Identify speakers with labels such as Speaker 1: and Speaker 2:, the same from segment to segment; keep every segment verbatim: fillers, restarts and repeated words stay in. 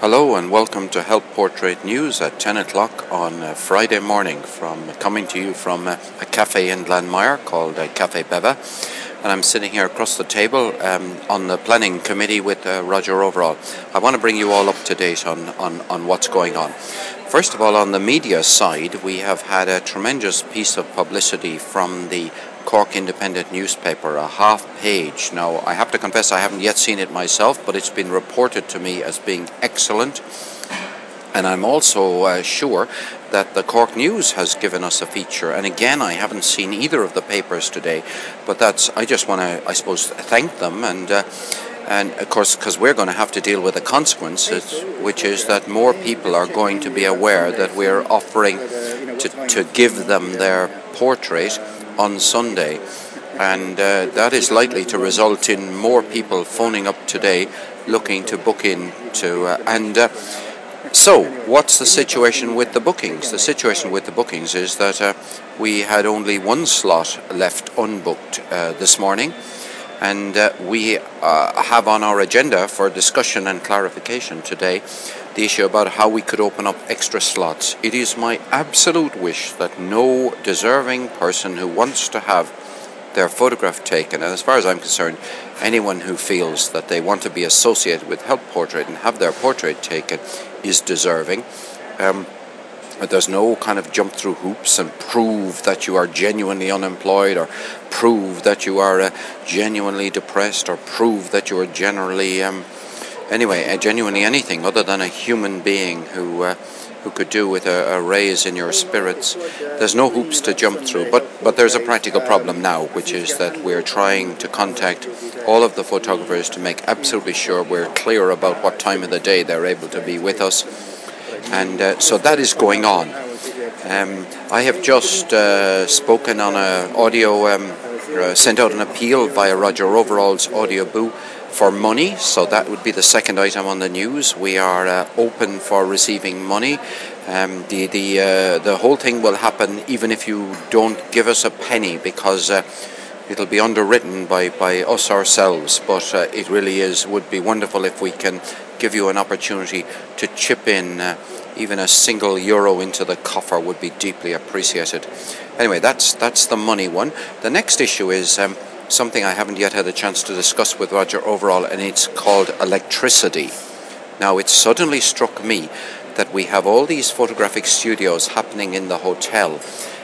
Speaker 1: Hello and welcome to Help Portrait News at ten o'clock on uh, Friday morning, from coming to you from uh, a cafe in Glanmire called uh, Cafe Beva. And I'm sitting here across the table um, on the planning committee with uh, Roger Overall. I want to bring you all up to date on, on, on what's going on. First of all, on the media side, we have had a tremendous piece of publicity from the Cork Independent newspaper, a half page. Now, I have to confess I haven't yet seen it myself, but it's been reported to me as being excellent. And I'm also uh, sure that the Cork News has given us a feature. And again, I haven't seen either of the papers today, but that's, I just want to, I suppose, thank them. And uh, and of course, because we're going to have to deal with the consequences, which is that more people are going to be aware that we're offering to, to give them their portrait on Sunday, and uh, that is likely to result in more people phoning up today looking to book in to uh, and uh, so what's the situation with the bookings? The situation with the bookings is that uh, we had only one slot left unbooked uh, this morning, and uh, we uh, have on our agenda for discussion and clarification today the issue about how we could open up extra slots. It is my absolute wish that no deserving person who wants to have their photograph taken, and as far as I'm concerned, anyone who feels that they want to be associated with Help Portrait and have their portrait taken is deserving. Um, there's no kind of jump through hoops and prove that you are genuinely unemployed, or prove that you are uh, genuinely depressed, or prove that you are generally um, Anyway, uh, genuinely anything other than a human being who uh, who could do with a, a raise in your spirits. There's no hoops to jump through, but but there's a practical problem now, which is that we're trying to contact all of the photographers to make absolutely sure we're clear about what time of the day they're able to be with us, and uh, so that is going on. Um, I have just uh, spoken on a audio, um, uh, sent out an appeal via Roger Overall's audio boo for money, so that would be the second item on the news. We are uh, open for receiving money. Um, the the uh, the whole thing will happen even if you don't give us a penny, because uh, it'll be underwritten by, by us ourselves. But uh, it really is would be wonderful if we can give you an opportunity to chip in. Uh, even a single euro into the coffer would be deeply appreciated. Anyway, that's that's the money one. The next issue is Um, something I haven't yet had a chance to discuss with Roger Overall, and it's called electricity. Now, it suddenly struck me that we have all these photographic studios happening in the hotel,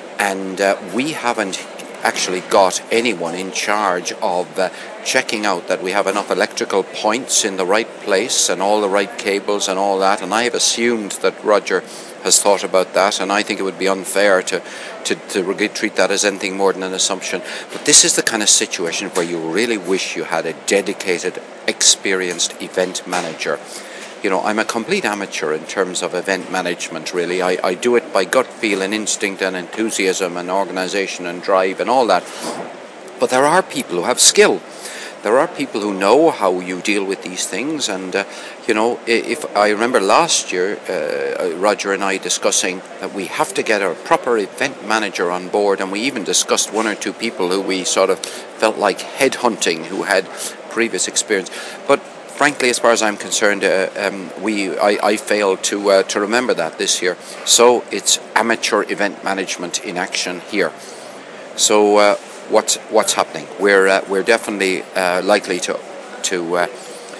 Speaker 1: and uh, we haven't actually got anyone in charge of uh, checking out that we have enough electrical points in the right place and all the right cables and all that, and I have assumed that Roger has thought about that, and I think it would be unfair to, to, to really treat that as anything more than an assumption. But this is the kind of situation where you really wish you had a dedicated, experienced event manager. You know, I'm a complete amateur in terms of event management, really. I, I do it by gut feel and instinct and enthusiasm and organisation and drive and all that. But there are people who have skill. There are people who know how you deal with these things, and uh, you know, if I remember last year, uh, Roger and I discussing that we have to get a proper event manager on board, and we even discussed one or two people who we sort of felt like headhunting, who had previous experience. But frankly, as far as I'm concerned, uh, um, we I, I failed to uh, to remember that this year. So it's amateur event management in action here. So. Uh, What's what's happening? We're uh, we're definitely uh, likely to to uh,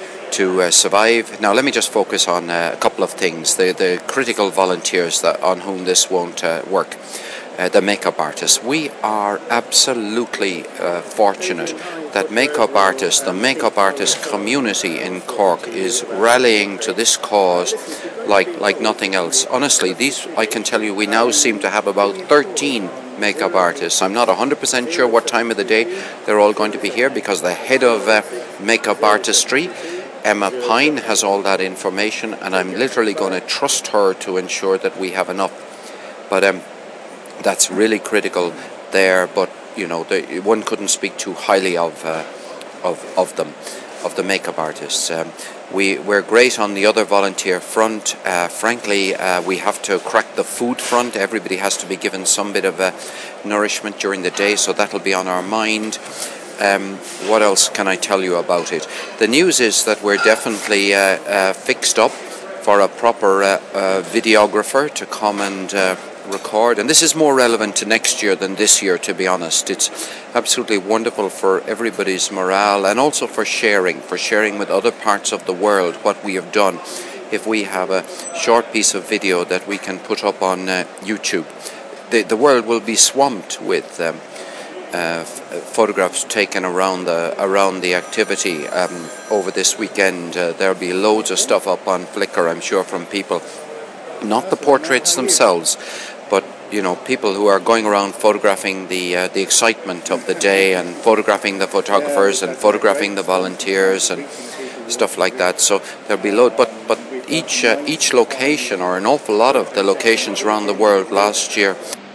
Speaker 1: to uh, survive. Now, let me just focus on uh, a couple of things. The the critical volunteers that on whom this won't uh, work. Uh, the makeup artists. We are absolutely uh, fortunate that makeup artists, the makeup artist community in Cork, is rallying to this cause like like nothing else. Honestly, these I can tell you, we now seem to have about thirteen makeup artists. I'm not one hundred percent sure what time of the day they're all going to be here, because the head of uh, makeup artistry, Emma Pine, has all that information, and I'm literally going to trust her to ensure that we have enough. But um, that's really critical there. But you know, the, one couldn't speak too highly of uh, of of them, of the makeup artists. Um, We, we're great on the other volunteer front. Uh, frankly, uh, we have to crack the food front. Everybody has to be given some bit of uh, nourishment during the day, so that'll be on our mind. Um, what else can I tell you about it? The news is that we're definitely uh, uh, fixed up for a proper uh, uh, videographer to come and uh, record. And this is more relevant to next year than this year, to be honest. It's absolutely wonderful for everybody's morale, and also for sharing, for sharing with other parts of the world what we have done. If we have a short piece of video that we can put up on uh, YouTube, the, the world will be swamped with um, uh, f- photographs taken around the around the activity um, over this weekend. Uh, there'll be loads of stuff up on Flickr, I'm sure, from people, not the portraits themselves, but you know, people who are going around photographing the uh, the excitement of the day, and photographing the photographers, and photographing the volunteers and stuff like that. So there'll be load, but but each uh, each location, or an awful lot of the locations around the world last year,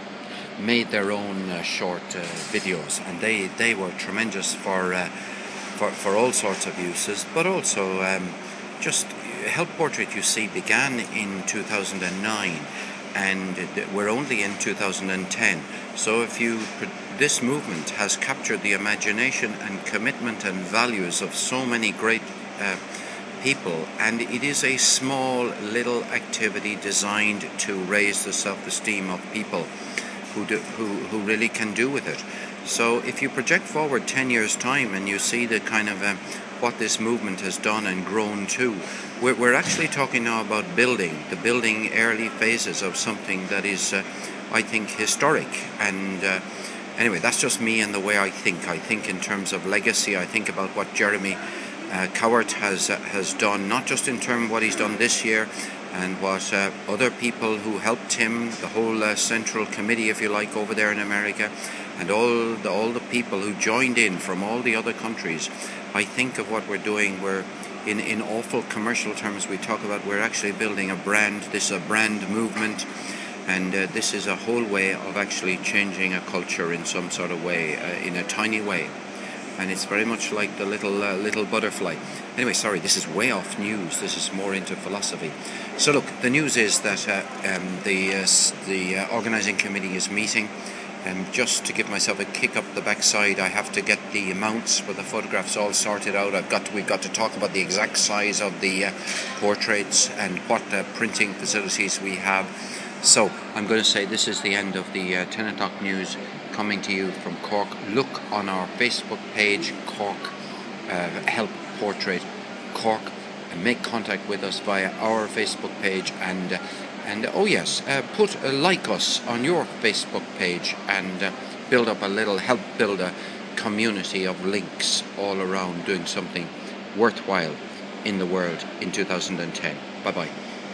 Speaker 1: made their own uh, short uh, videos, and they, they were tremendous for, uh, for for all sorts of uses. But also, um, just Help Portrait, you see, began in two thousand nine, and we're only in two thousand ten. So if you this movement has captured the imagination and commitment and values of so many great uh, people, and it is a small little activity designed to raise the self-esteem of people who, do, who who really can do with it. So if you project forward ten years' time, and you see the kind of um, what this movement has done and grown to, we're, we're actually talking now about building, the building early phases of something that is, uh, I think, historic. And uh, anyway, that's just me and the way I think. I think in terms of legacy. I think about what Jeremy uh, Cowart has uh, has done, not just in terms of what he's done this year, and what uh, other people who helped him, the whole uh, central committee, if you like, over there in America, and all the, all the people who joined in from all the other countries. I think of what we're doing. We're, in, in awful commercial terms, we talk about we're actually building a brand. This is a brand movement, and uh, this is a whole way of actually changing a culture in some sort of way, uh, in a tiny way. And it's very much like the little uh, little butterfly. Anyway, sorry, this is way off news. This is more into philosophy. So look, the news is that uh, um, the uh, the uh, organising committee is meeting. Um, just to give myself a kick up the backside, I have to get the amounts for the photographs all sorted out. I've got to, we've got to talk about the exact size of the uh, portraits and what uh, printing facilities we have. So I'm going to say this is the end of the uh, ten o'clock news, coming to you from Cork. Look on our Facebook page, Cork uh, Help Portrait Cork, and make contact with us via our Facebook page. And uh, and oh yes, uh, put uh, like us on your Facebook page, and uh, build up a little, help build a community of links all around doing something worthwhile in the world in two thousand ten. Bye bye.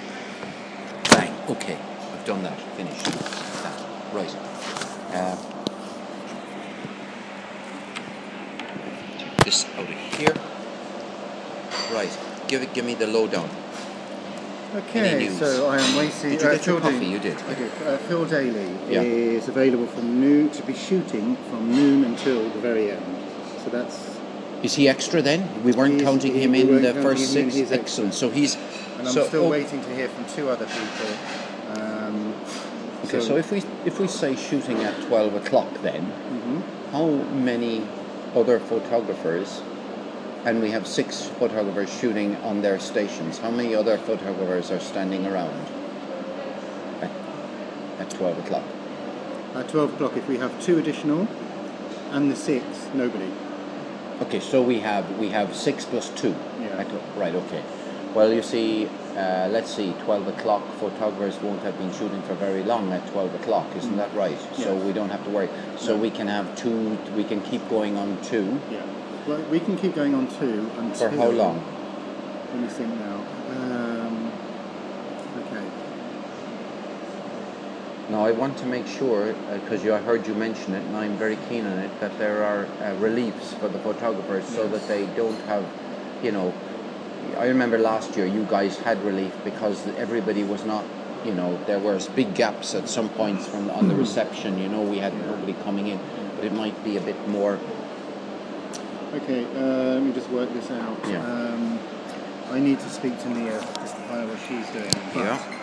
Speaker 1: Bang. Okay. Done that, finished that. Right. Uh, take this out of here. Right. Give it. Give me the lowdown.
Speaker 2: Okay. So I am waiting.
Speaker 1: Did you
Speaker 2: uh,
Speaker 1: get your
Speaker 2: Phil
Speaker 1: coffee?
Speaker 2: Da-
Speaker 1: You did.
Speaker 2: I did. Uh, Phil Daly
Speaker 1: Yeah.
Speaker 2: is available from noon to be shooting from noon until the very end. So that's.
Speaker 1: Is he extra then? We weren't
Speaker 2: He's-
Speaker 1: counting
Speaker 2: he-
Speaker 1: him
Speaker 2: we
Speaker 1: in
Speaker 2: weren't
Speaker 1: the
Speaker 2: counting
Speaker 1: first
Speaker 2: him in,
Speaker 1: six.
Speaker 2: he's
Speaker 1: Excellent.
Speaker 2: extra.
Speaker 1: So he's.
Speaker 2: And I'm
Speaker 1: so,
Speaker 2: still
Speaker 1: oh,
Speaker 2: waiting to hear from two other people. Um,
Speaker 1: Okay. So, so if we if we say shooting at twelve o'clock, then
Speaker 2: mhm.
Speaker 1: how many other photographers? And we have six photographers shooting on their stations. How many other photographers are standing around at, at twelve o'clock?
Speaker 2: At twelve o'clock, if we have two additional, and the six, nobody.
Speaker 1: Okay, so we have we have six plus two.
Speaker 2: Yeah.
Speaker 1: At, right. Okay. Well, you see, uh, let's see, twelve o'clock. Photographers won't have been shooting for very long at twelve o'clock. Isn't that right? So
Speaker 2: Yes.
Speaker 1: we don't have to worry. So
Speaker 2: No.
Speaker 1: we can have two. We can keep going on two.
Speaker 2: Yeah. Well, we can keep going on two until.
Speaker 1: For how long?
Speaker 2: Let me think now. Um, okay.
Speaker 1: Now, I want to make sure, because uh, I heard you mention it, and I'm very keen on it, that there are uh, reliefs for the photographers, so
Speaker 2: Yes.
Speaker 1: that they don't have, you know, I remember last year you guys had relief because everybody was not, you know, there was big gaps at some points from on the reception, you know, we had nobody coming in, but it might be a bit more.
Speaker 2: Okay, uh, let me just work this out.
Speaker 1: Yeah.
Speaker 2: Um, I need to speak to Mia just to find out what she's doing. But
Speaker 1: Yeah.